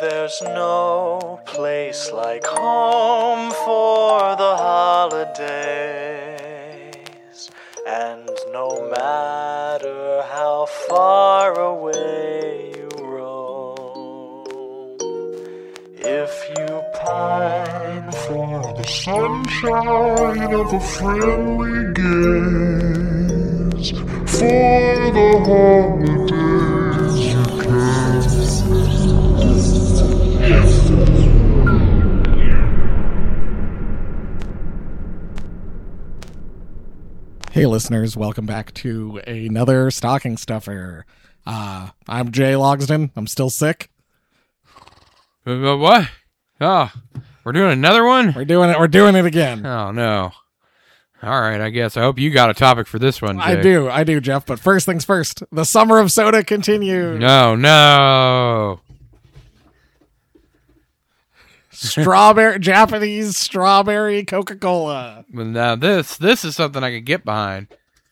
There's no place like home for the holidays, and no matter how far away you roam, if you pine for the sunshine of a friendly gaze, for the holidays you can. Hey listeners, welcome back to another Stocking Stuffer. I'm Jay Logsdon. I'm still sick. What? Oh, we're doing another one? We're doing it again. Oh, no. All right, I guess. I hope you got a topic for this one, Jay. I do, Jeff. But first things first, the summer of soda continues. No. Japanese strawberry Coca-Cola. Well, now this is something I could get behind.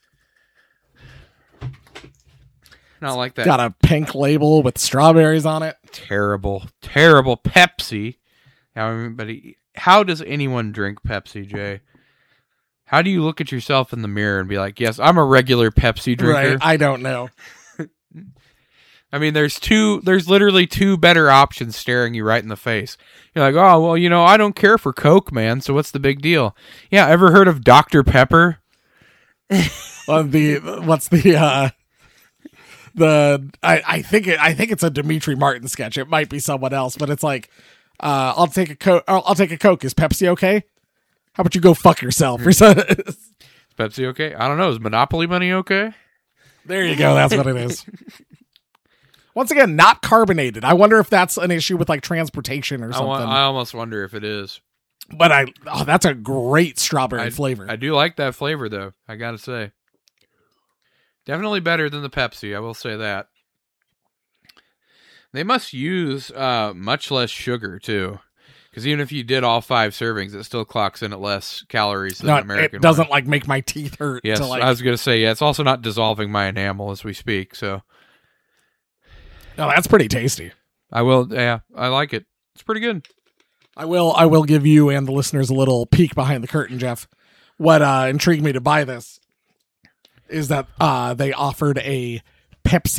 Not like that. Got a pink label with strawberries on it. Terrible Pepsi. How does anyone drink Pepsi, Jay? How do you look at yourself in the mirror and be like, yes, I'm a regular Pepsi drinker? Right, I don't know. I mean, there's literally two better options staring you right in the face. You're like, oh, well, I don't care for Coke, man, so what's the big deal? Yeah, ever heard of Dr. Pepper? I think it's a Dimitri Martin sketch. It might be someone else, but it's like, I'll take a Coke. Is Pepsi okay? How about you go fuck yourself? Is Pepsi okay? I don't know. Is Monopoly money okay? There you go. That's what it is. Once again, not carbonated. I wonder if that's an issue with like transportation or something. I almost wonder if it is. But that's a great strawberry flavor. I do like that flavor, though. I gotta say, definitely better than the Pepsi. I will say that. They must use much less sugar too, because even if you did all 5 servings, it still clocks in at less calories than American. It doesn't like make my teeth hurt. Yes, I was gonna say it's also not dissolving my enamel as we speak. So. No, that's pretty tasty. I like it. It's pretty good. I will give you and the listeners a little peek behind the curtain, Jeff. What intrigued me to buy this is that they offered a peach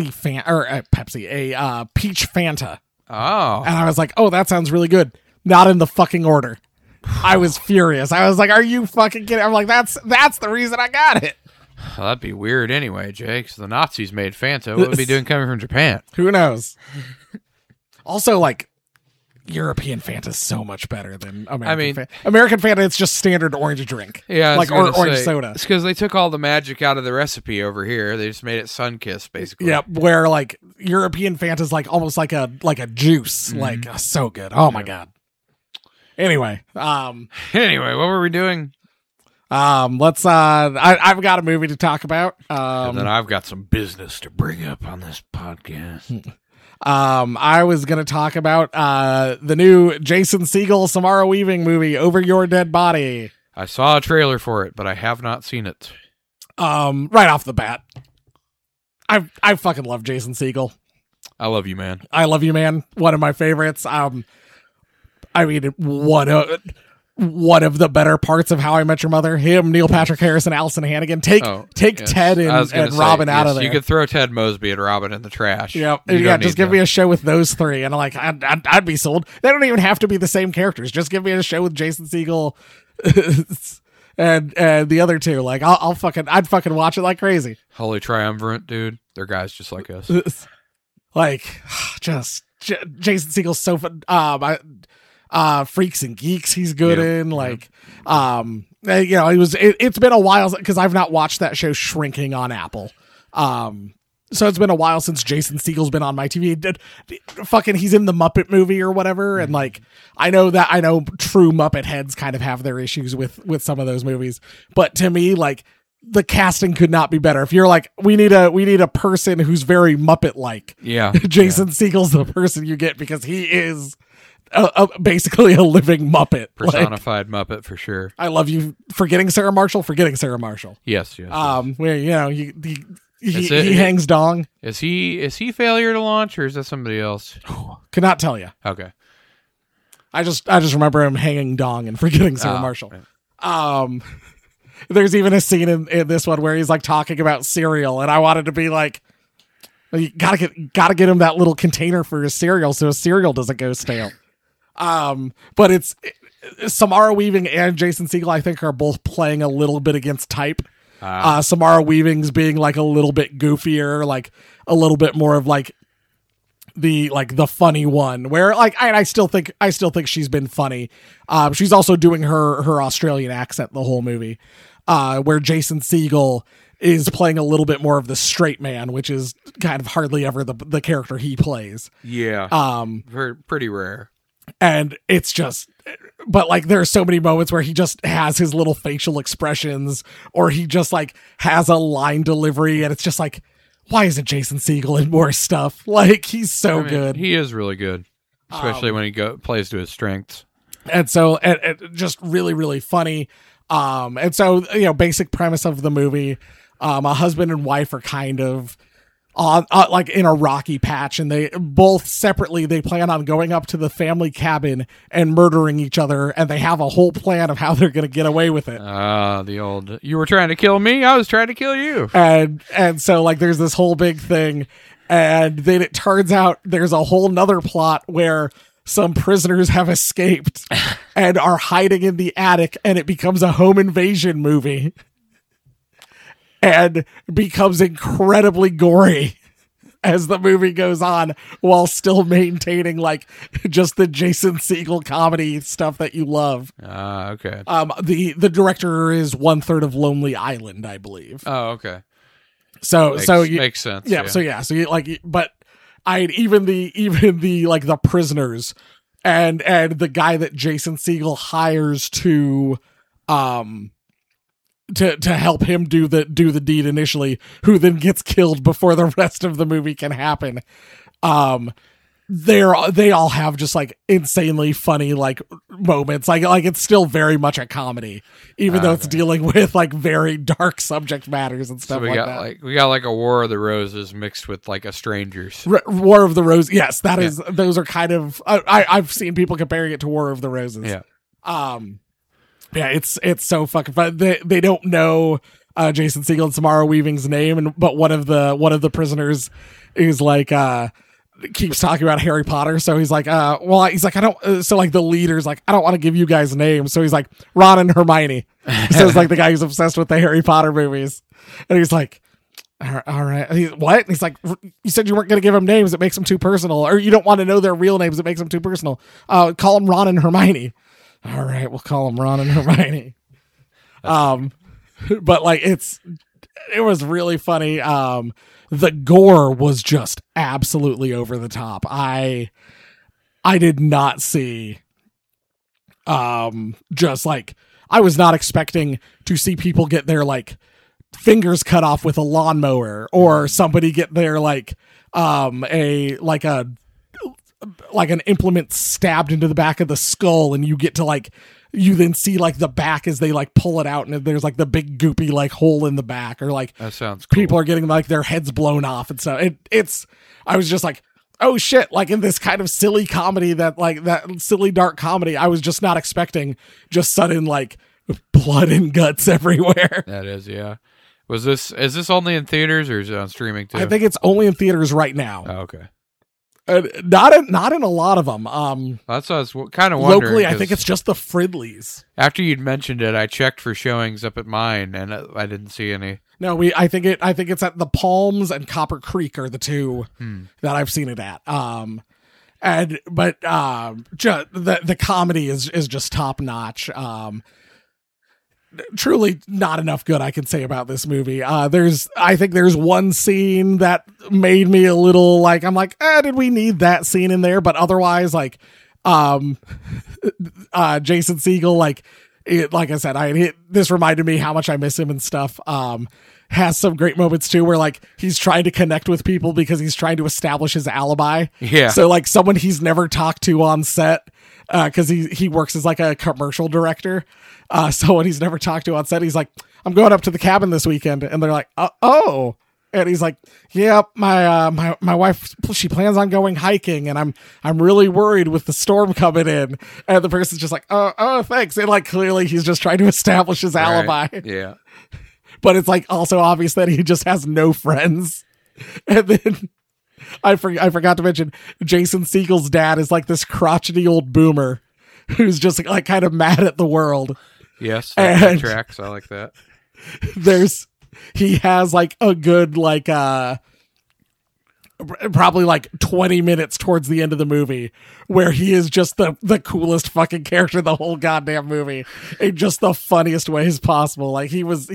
Fanta. Oh. And I was like, oh, that sounds really good. Not in the fucking order. I was furious. I was like, are you fucking kidding? I'm like, that's the reason I got it. Well, that'd be weird anyway, Jay, because the Nazis made Fanta. What would be doing coming from Japan? Who knows? Also, like, European Fanta is so much better than American Fanta. American Fanta, it's just standard orange drink. Yeah, like orange soda. It's because they took all the magic out of the recipe over here. They just made it Sunkist, basically. Yeah, where like European Fanta is like almost like a juice, like so good. Oh my god. Anyway, what were we doing? Let's I've got a movie to talk about. And then I've got some business to bring up on this podcast. I was going to talk about the new Jason Segel, Samara Weaving movie, Over Your Dead Body. I saw a trailer for it, but I have not seen it. Right off the bat, I fucking love Jason Segel. I love you, man. I love you, man. One of my favorites. I mean, one of the better parts of How I Met Your Mother. Him, Neil Patrick Harris, and Allison Hannigan. Take Ted and Robin out of there. You could throw Ted Mosby and Robin in the trash. Yeah, just give me a show with those three, and I'd be sold. They don't even have to be the same characters. Just give me a show with Jason Segel and the other two. Like I'd fucking watch it like crazy. Holy Triumvirate, dude. They're guys just like us. Like just Jason Segel's so fun. Freaks and Geeks he's good in, like it's been a while because I've not watched that show Shrinking on Apple, so it's been a while since Jason Segel's been on my TV. He's in the Muppet movie or whatever, and like I know true Muppet heads kind of have their issues with some of those movies, but to me, like, the casting could not be better. If you're like, we need a person who's very Muppet like, Jason Segel's the person you get, because he is basically a living Muppet, personified Muppet for sure. I love you. Forgetting Sarah Marshall. Yes. Where he hangs dong. Is he failure to launch, or is that somebody else? Cannot tell you. Okay. I just remember him hanging dong and forgetting Sarah Marshall. Right. There's even a scene in this one where he's like talking about cereal, and I wanted to be like, you gotta get him that little container for his cereal so his cereal doesn't go stale. But it's Samara Weaving and Jason Segel, I think, are both playing a little bit against type. Samara Weaving's being like a little bit goofier, like a little bit more of like the funny one, where like I still think she's been funny. She's also doing her Australian accent the whole movie, where Jason Segel is playing a little bit more of the straight man, which is kind of hardly ever the character he plays. Yeah. Pretty rare. And it's just, but like there are so many moments where he just has his little facial expressions, or he just like has a line delivery, and it's just like, why isn't Jason Segel in more stuff? Like, he's so good. He is really good, especially when he plays to his strengths. And so, and just really, really funny. And so, basic premise of the movie, a husband and wife are kind of on like in a rocky patch, and they both separately, they plan on going up to the family cabin and murdering each other, and they have a whole plan of how they're going to get away with it. The old, you were trying to kill me, I was trying to kill you. And so like there's this whole big thing, and then it turns out there's a whole nother plot where some prisoners have escaped and are hiding in the attic, and it becomes a home invasion movie. And becomes incredibly gory as the movie goes on, while still maintaining like just the Jason Segel comedy stuff that you love. Okay. The director is 1/3 of Lonely Island, I believe. Oh, okay. So makes sense. Yeah. So you like, but even the like the prisoners and the guy that Jason Segel hires to help him do the deed initially, who then gets killed before the rest of the movie can happen. They all have just like insanely funny like moments. Like it's still very much a comedy, even though it's dealing with like very dark subject matters and stuff so like that. We got like a War of the Roses mixed with like a Strangers. War of the Roses. Yes, that is. Those are kind of. I've seen people comparing it to War of the Roses. Yeah. Yeah, it's so fucking fun. They don't know Jason Segel and Samara Weaving's name, but one of the prisoners is like keeps talking about Harry Potter. So he's like, he's like, I don't. So like the leader's like, I don't want to give you guys names. So he's like, Ron and Hermione. So it's like the guy who's obsessed with the Harry Potter movies, and he's like, all right. What? He's like, you said you weren't going to give them names. It makes them too personal, or you don't want to know their real names. It makes them too personal. Call them Ron and Hermione. All right, we'll call them Ron and Hermione. But like it was really funny. The gore was just absolutely over the top. I did not see just like, I was not expecting to see people get their like fingers cut off with a lawnmower, or somebody get their like an implement stabbed into the back of the skull, and you get to like, you then see like the back as they like pull it out, and there's like the big goopy like hole in the back, or like that sounds cool. People are getting like their heads blown off and stuff. I was just like, oh shit, like in this kind of silly comedy, that silly dark comedy, I was just not expecting just sudden like blood and guts everywhere. That is, yeah. Is this only in theaters, or is it on streaming too? I think it's only in theaters right now. Oh, okay. Not in a lot of them. That's what I was kind of wondering. Locally, I think it's just the Fridleys. After you'd mentioned it, I checked for showings up at mine, and I didn't see any. No, I think it's at the Palms and Copper Creek are the two that I've seen it at. The comedy is just top notch. Truly not enough good I can say about this movie. I think there's one scene that made me a little like, I'm like, did we need that scene in there? But otherwise, like, Jason Segel, like I said, this reminded me how much I miss him and stuff. Has some great moments too, where like he's trying to connect with people because he's trying to establish his alibi. Yeah. So like someone he's never talked to on set, because he works as like a commercial director. Someone he's never talked to on set, he's like, I'm going up to the cabin this weekend, and they're like, oh, And he's like, "Yep, my wife, she plans on going hiking, and I'm really worried with the storm coming in." And the person's just like, "Oh, thanks." And like clearly he's just trying to establish his alibi. Yeah. But it's like also obvious that he just has no friends. And then I forgot to mention Jason Segel's dad is like this crotchety old boomer who's just like kind of mad at the world. Yes, that tracks. I like that. He has like a good like probably like 20 minutes towards the end of the movie where he is just the coolest fucking character in the whole goddamn movie in just the funniest ways possible. Like he was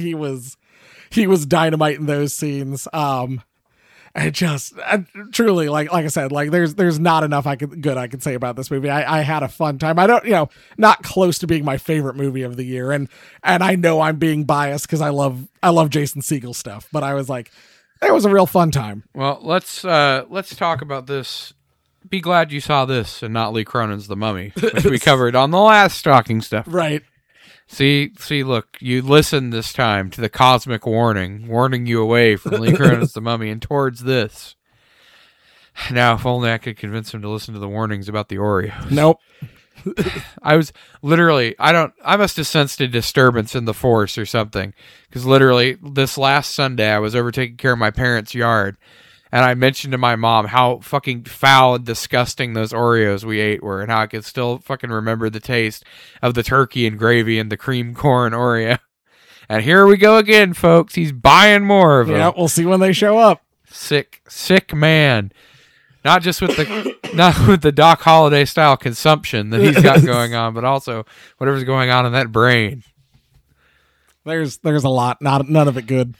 dynamite in those scenes. And just truly, like I said, like there's not enough I can say about this movie. I had a fun time. I don't, not close to being my favorite movie of the year, and I know I'm being biased because I love Jason Segel stuff, but I was like, it was a real fun time. Well, let's talk about this. Be glad you saw this and not Lee Cronin's The Mummy, which we covered on the last Talking Stuff. Right. See, look, you listened this time to the cosmic warning you away from Lee Cronin's The Mummy and towards this. Now, if only I could convince him to listen to the warnings about the Oreos. Nope. I was literally, I must have sensed a disturbance in the force or something. Because literally, this last Sunday, I was over taking care of my parents' yard. And I mentioned to my mom how fucking foul and disgusting those Oreos we ate were, and how I could still fucking remember the taste of the turkey and gravy and the cream corn Oreo. And here we go again, folks. He's buying more of them. Yeah, we'll see when they show up. Sick man. Not just with the Doc Holliday style consumption that he's got going on, but also whatever's going on in that brain. There's a lot, none of it good.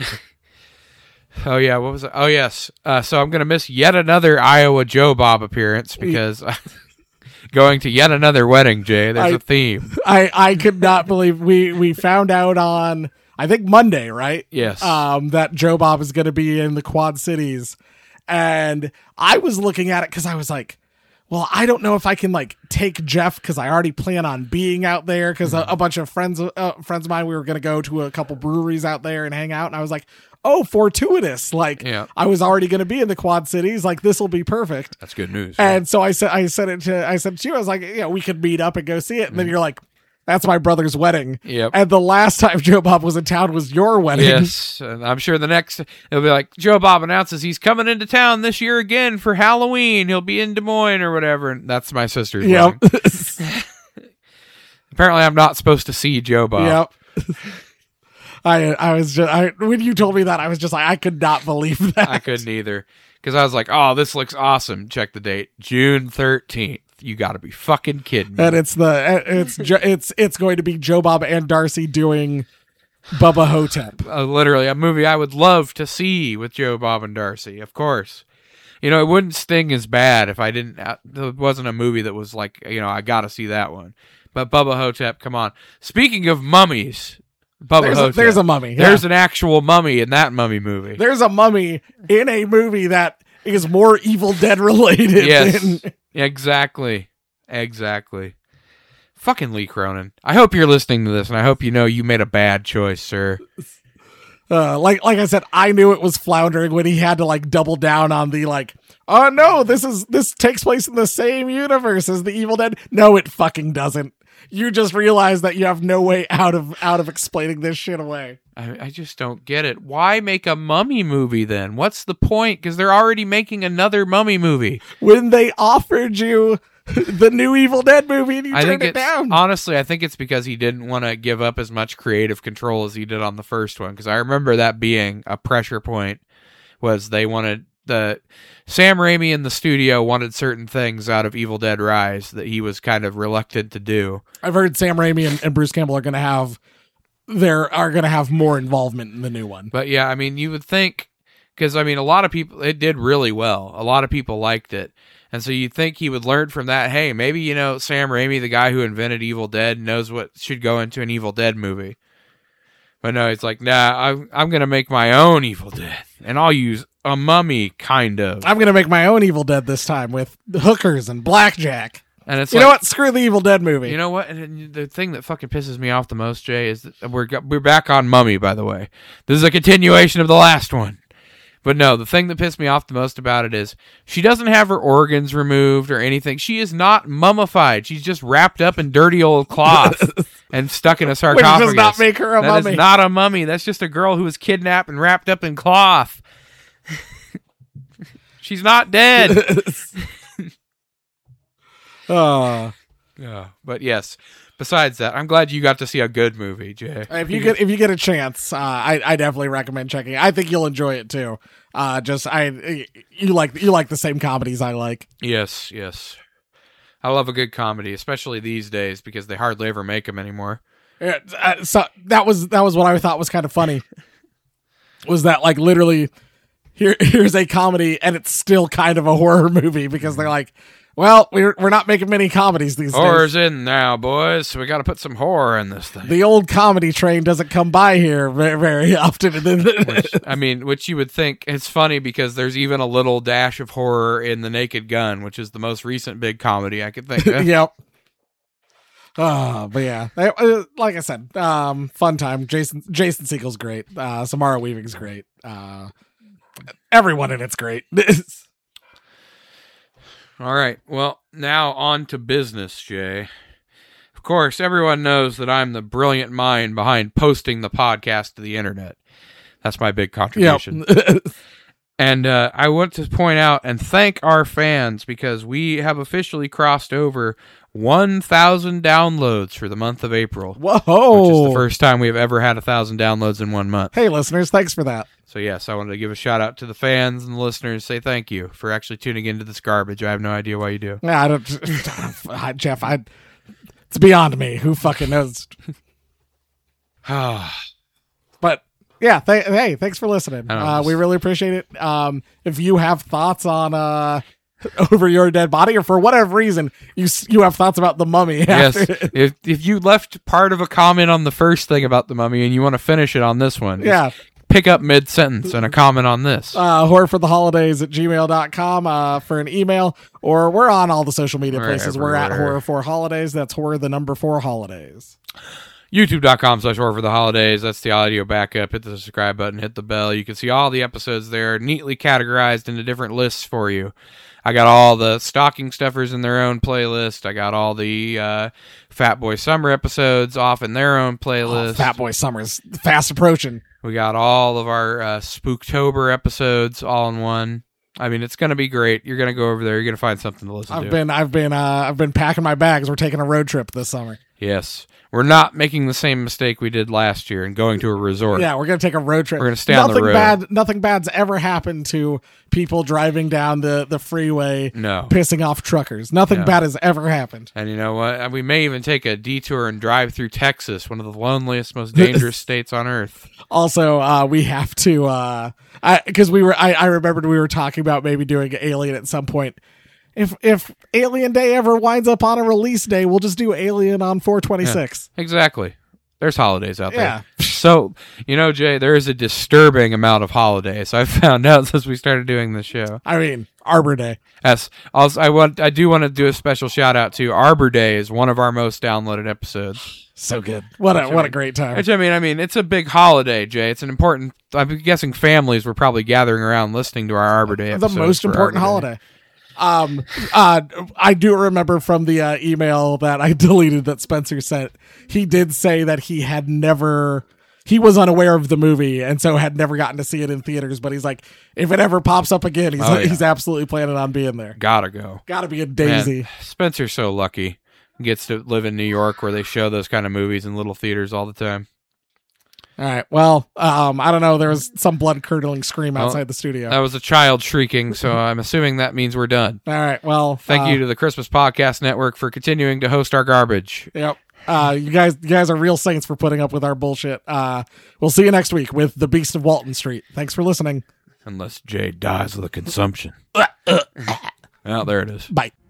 Oh, yeah. What was it? Oh, yes. So I'm going to miss yet another Iowa Joe Bob appearance because going to yet another wedding, Jay. There's a theme. I could not believe we found out on, I think, Monday, right? Yes. That Joe Bob is going to be in the Quad Cities. And I was looking at it because I was like, well, I don't know if I can like take Jeff because I already plan on being out there because a bunch of friends of mine, we were going to go to a couple breweries out there and hang out. And I was like, oh, fortuitous. Like, yeah. I was already going to be in the Quad Cities. Like, this will be perfect. That's good news. And so I said to you, I was like, we could meet up and go see it. And then you're like, that's my brother's wedding. Yep. And the last time Joe Bob was in town was your wedding. Yes. And I'm sure the next, it'll be like, Joe Bob announces he's coming into town this year again for Halloween. He'll be in Des Moines or whatever. And that's my sister's wedding. Apparently, I'm not supposed to see Joe Bob. Yep. I was just when you told me that, I was just like, I could not believe that. I couldn't either, because I was like, oh, this looks awesome. Check the date, June 13th. You got to be fucking kidding me. And it's going to be Joe Bob and Darcy doing Bubba Hotep. Literally a movie I would love to see with Joe Bob and Darcy. Of course, it wouldn't sting as bad if it wasn't a movie that was like, I got to see that one. But Bubba Hotep, come on. Speaking of mummies. There's a mummy. Yeah. There's an actual mummy in that Mummy movie. There's a mummy in a movie that is more Evil Dead related. Yes, exactly. Fucking Lee Cronin. I hope you're listening to this, and I hope you made a bad choice, sir. Like I said, I knew it was floundering when he had to like double down on the like, oh no, this takes place in the same universe as the Evil Dead. No, it fucking doesn't. You just realize that you have no way out of explaining this shit away. I just don't get it. Why make a Mummy movie then? What's the point? Because they're already making another Mummy movie. When they offered you the new Evil Dead movie and you turned it down. Honestly, I think it's because he didn't want to give up as much creative control as he did on the first one. Because I remember that being a pressure point, was they wanted Sam Raimi in the studio wanted certain things out of Evil Dead Rise that he was kind of reluctant to do. I've heard Sam Raimi and Bruce Campbell are going to have more involvement in the new one. But yeah, I mean, you would think, because I mean, a lot of people, it did really well. A lot of people liked it. And so you'd think he would learn from that. Hey, maybe, Sam Raimi, the guy who invented Evil Dead, knows what should go into an Evil Dead movie. But no, it's like, nah, I'm going to make my own Evil Dead. And I'll use a mummy, kind of. I'm going to make my own Evil Dead this time with hookers and blackjack. And it's know what? Screw the Evil Dead movie. You know what? And the thing that fucking pisses me off the most, Jay, is that we're back on Mummy, by the way. This is a continuation of the last one. But no, the thing that pissed me off the most about it is she doesn't have her organs removed or anything. She is not mummified. She's just wrapped up in dirty old cloth and stuck in a sarcophagus. Which does not make her a mummy. That is not a mummy. That's just a girl who was kidnapped and wrapped up in cloth. She's not dead. Oh. Yeah, but yes. Besides that, I'm glad you got to see a good movie, Jay. If you get a chance, I definitely recommend checking it. I think you'll enjoy it too. You like the same comedies I like. Yes. I love a good comedy, especially these days because they hardly ever make them anymore. So that was what I thought was kind of funny. Was that like literally here's a comedy and it's still kind of a horror movie because they're like, well, we're not making many comedies these days. Horror's in now, boys. So we got to put some horror in this thing. The old comedy train doesn't come by here very, very often. Which you would think it's funny because there's even a little dash of horror in The Naked Gun, which is the most recent big comedy I could think of. Yep. But yeah, like I said, fun time. Jason Segel's great. Samara Weaving's great. Everyone in it's great. All right. Well, now on to business, Jay. Of course, everyone knows that I'm the brilliant mind behind posting the podcast to the internet. That's my big contribution. Yep. And I want to point out and thank our fans because we have officially crossed over 1,000 downloads for the month of April. Whoa! Which is the first time we've ever had 1,000 downloads in 1 month. Hey, listeners, thanks for that. So yes, I wanted to give a shout out to the fans and the listeners. Say thank you for actually tuning into this garbage. I have no idea why you do. Yeah, I don't, Jeff. It's beyond me. Who fucking knows? But yeah, hey, thanks for listening. We really appreciate it. If you have thoughts on Over Your Dead Body, or for whatever reason you have thoughts about The Mummy, yes. If you left part of a comment on the first thing about The Mummy and you want to finish it on this one, yeah. Pick up mid-sentence and a comment on this. horrorfortheholidays@gmail.com for an email, or we're on all the social media places. We're at Horror for Holidays. That's horror 4 holidays. YouTube.com/horrorfortheholidays. That's the audio backup. Hit the subscribe button, hit the bell. You can see all the episodes there, neatly categorized into different lists for you. I got all the stocking stuffers in their own playlist. I got all the Fat Boy Summer episodes off in their own playlist. Fat Boy Summer's fast approaching. We got all of our Spooktober episodes all in one. I mean, it's going to be great. You're going to go over there. You're going to find something to listen to. I've been packing my bags. We're taking a road trip this summer. Yes. We're not making the same mistake we did last year and going to a resort. Yeah, we're going to take a road trip. We're going to stay on the road. Nothing bad's ever happened to people driving down the freeway, pissing off truckers. Nothing bad has ever happened. And you know what? We may even take a detour and drive through Texas, one of the loneliest, most dangerous states on earth. Also, we have to, because I remembered we were talking about maybe doing Alien at some point. If Alien Day ever winds up on a release day, we'll just do Alien on 4/26. Yeah, exactly. There's holidays out there. Yeah. So, Jay, there is a disturbing amount of holidays I've found out since we started doing this show. I mean, Arbor Day. Yes. Also, I do want to do a special shout out to Arbor Day is one of our most downloaded episodes. So good. What a great time. Which, I mean, it's a big holiday, Jay. It's an important, I'm guessing families were probably gathering around listening to our Arbor Day episodes. The most important holiday. I do remember from the email that I deleted that Spencer sent, he did say that he was unaware of the movie and so had never gotten to see it in theaters, but he's like, if it ever pops up again, he's absolutely planning on being there. Gotta go. Gotta be a daisy. Man, Spencer's so lucky. He gets to live in New York where they show those kind of movies in little theaters all the time. All right. Well, I don't know. There was some blood-curdling scream outside the studio. That was a child shrieking, so I'm assuming that means we're done. All right. Well, thank you to the Christmas Podcast Network for continuing to host our garbage. Yep. You guys are real saints for putting up with our bullshit. We'll see you next week with The Beast of Walton Street. Thanks for listening. Unless Jay dies of the consumption. Well, there it is. Bye.